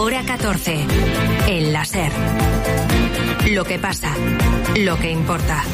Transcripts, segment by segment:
Hora 14. El la SER. Lo que pasa, lo que importa.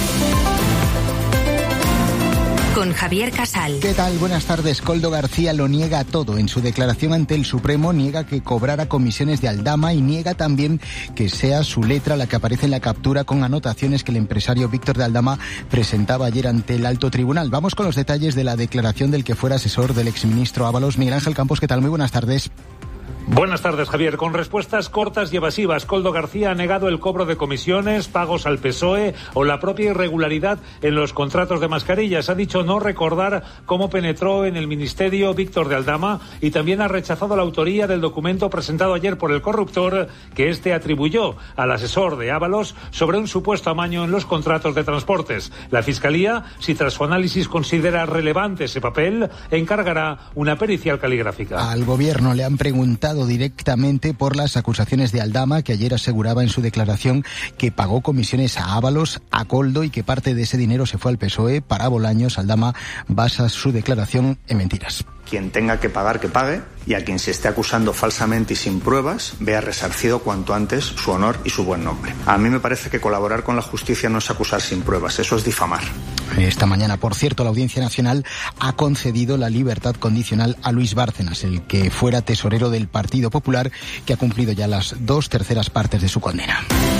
Con Javier Casal. ¿Qué tal? Buenas tardes. Koldo García lo niega todo. En su declaración ante el Supremo niega que cobrara comisiones de Aldama y niega también que sea su letra la que aparece en la captura con anotaciones que el empresario Víctor de Aldama presentaba ayer ante el alto tribunal. Vamos con los detalles de la declaración del que fuera asesor del exministro Ábalos. Miguel Ángel Campos, ¿qué tal? Muy buenas tardes. Buenas tardes, Javier. Con respuestas cortas y evasivas, Koldo García ha negado el cobro de comisiones, pagos al PSOE o la propia irregularidad en los contratos de mascarillas. Ha dicho no recordar cómo penetró en el ministerio Víctor de Aldama y también ha rechazado la autoría del documento presentado ayer por el corruptor que este atribuyó al asesor de Ábalos sobre un supuesto amaño en los contratos de transportes. La Fiscalía, si tras su análisis considera relevante ese papel, encargará una pericial caligráfica. Al gobierno le han preguntado directamente por las acusaciones de Aldama, que ayer aseguraba en su declaración que pagó comisiones a Ábalos, a Koldo y que parte de ese dinero se fue al PSOE. Para Bolaños, Aldama basa su declaración en mentiras. Quien tenga que pagar, que pague, y a quien se esté acusando falsamente y sin pruebas, vea resarcido cuanto antes su honor y su buen nombre. A mí me parece que colaborar con la justicia no es acusar sin pruebas, eso es difamar. Esta mañana, por cierto, la Audiencia Nacional ha concedido la libertad condicional a Luis Bárcenas, el que fuera tesorero del Partido Popular, que ha cumplido ya las 2/3 partes de su condena.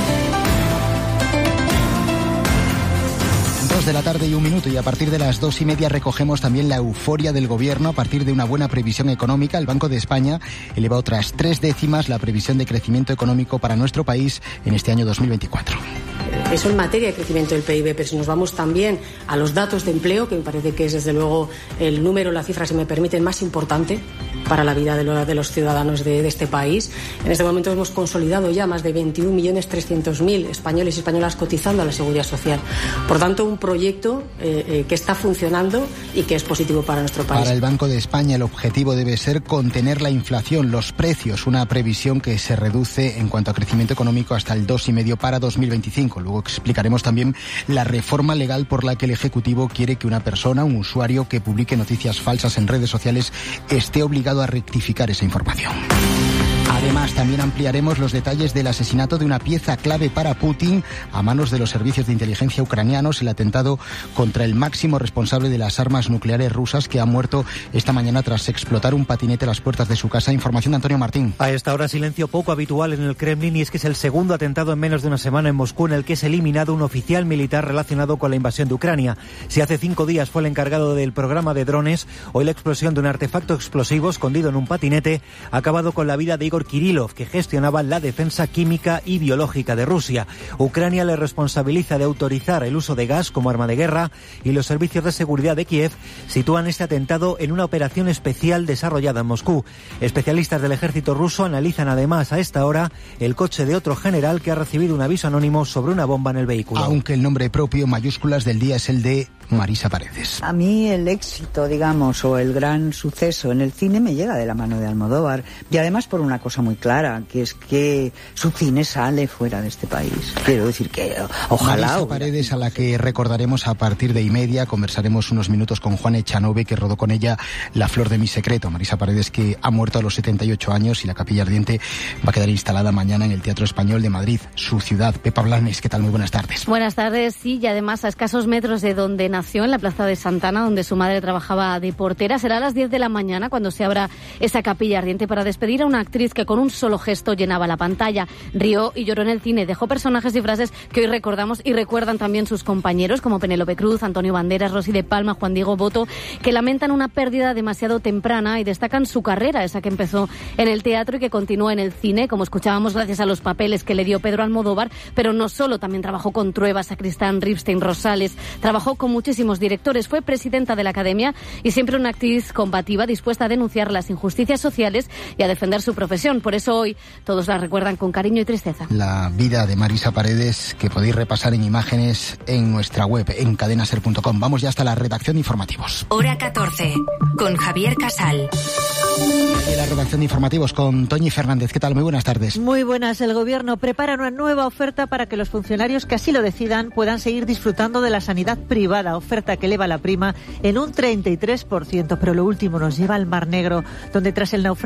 2:01 y a partir de las 2:30 recogemos también la euforia del gobierno a partir de una buena previsión económica. El Banco de España eleva otras 3 décimas la previsión de crecimiento económico para nuestro país en este año 2024. Eso en materia de crecimiento del PIB, pero si nos vamos también a los datos de empleo, que me parece que es desde luego el número, la cifra, si me permiten, más importante para la vida de los ciudadanos de este país. En este momento hemos consolidado ya más de 21.300.000 españoles y españolas cotizando a la Seguridad Social. Por tanto, un proyecto que está funcionando y que es positivo para nuestro país. Para el Banco de España el objetivo debe ser contener la inflación, los precios, una previsión que se reduce en cuanto a crecimiento económico hasta el 2,5% para 2025. Luego explicaremos también la reforma legal por la que el Ejecutivo quiere que una persona, un usuario que publique noticias falsas en redes sociales, esté obligado a rectificar esa información. Además, también ampliaremos los detalles del asesinato de una pieza clave para Putin a manos de los servicios de inteligencia ucranianos, el atentado contra el máximo responsable de las armas nucleares rusas, que ha muerto esta mañana tras explotar un patinete a las puertas de su casa. Información de Antonio Martín. A esta hora, silencio poco habitual en el Kremlin, y es que es el segundo atentado en menos de una semana en Moscú en el que es eliminado un oficial militar relacionado con la invasión de Ucrania. Si hace 5 días fue el encargado del programa de drones, hoy la explosión de un artefacto explosivo escondido en un patinete ha acabado con la vida de Igor Kirillov, que gestionaba la defensa química y biológica de Rusia. Ucrania le responsabiliza de autorizar el uso de gas como arma de guerra y los servicios de seguridad de Kiev sitúan este atentado en una operación especial desarrollada en Moscú. Especialistas del ejército ruso analizan además a esta hora el coche de otro general que ha recibido un aviso anónimo sobre una bomba en el vehículo. Aunque el nombre propio, mayúsculas, del día es el de Marisa Paredes. A mí el éxito, digamos, o el gran suceso en el cine me llega de la mano de Almodóvar, y además por una cosa muy clara, que es que su cine sale fuera de este país. Quiero decir que ojalá... Marisa Paredes, a la que recordaremos a partir de 1:30, conversaremos unos minutos con Juan Echanove, que rodó con ella La flor de mi secreto. Marisa Paredes, que ha muerto a los 78 años, y la capilla ardiente va a quedar instalada mañana en el Teatro Español de Madrid, su ciudad. Pepa Blanes, ¿qué tal? Muy buenas tardes. Buenas tardes, sí, y además a escasos metros de donde nació, en la Plaza de Santana, donde su madre trabajaba de portera. Será a las 10 de la mañana cuando se abra esa capilla ardiente para despedir a una actriz que con un solo gesto llenaba la pantalla. Rió y lloró en el cine, dejó personajes y frases que hoy recordamos y recuerdan también sus compañeros, como Penélope Cruz, Antonio Banderas, Rosy de Palma, Juan Diego Boto, que lamentan una pérdida demasiado temprana y destacan su carrera, esa que empezó en el teatro y que continúa en el cine, como escuchábamos, gracias a los papeles que le dio Pedro Almodóvar, pero no solo, también trabajó con Trueba, Sacristán, Ripstein, Rosales, trabajó con muchísimos directores, fue presidenta de la Academia y siempre una actriz combativa, dispuesta a denunciar las injusticias sociales y a defender su profesión. Por eso hoy todos la recuerdan con cariño y tristeza. La vida de Marisa Paredes, que podéis repasar en imágenes en nuestra web, en cadenaser.com. Vamos ya hasta la redacción de informativos. Hora 14, con Javier Casal. Y la redacción de informativos con Toñi Fernández. ¿Qué tal? Muy buenas tardes. Muy buenas. El Gobierno prepara una nueva oferta para que los funcionarios que así lo decidan puedan seguir disfrutando de la sanidad privada, oferta que eleva la prima en un 33%. Pero lo último nos lleva al Mar Negro, donde tras el naufragio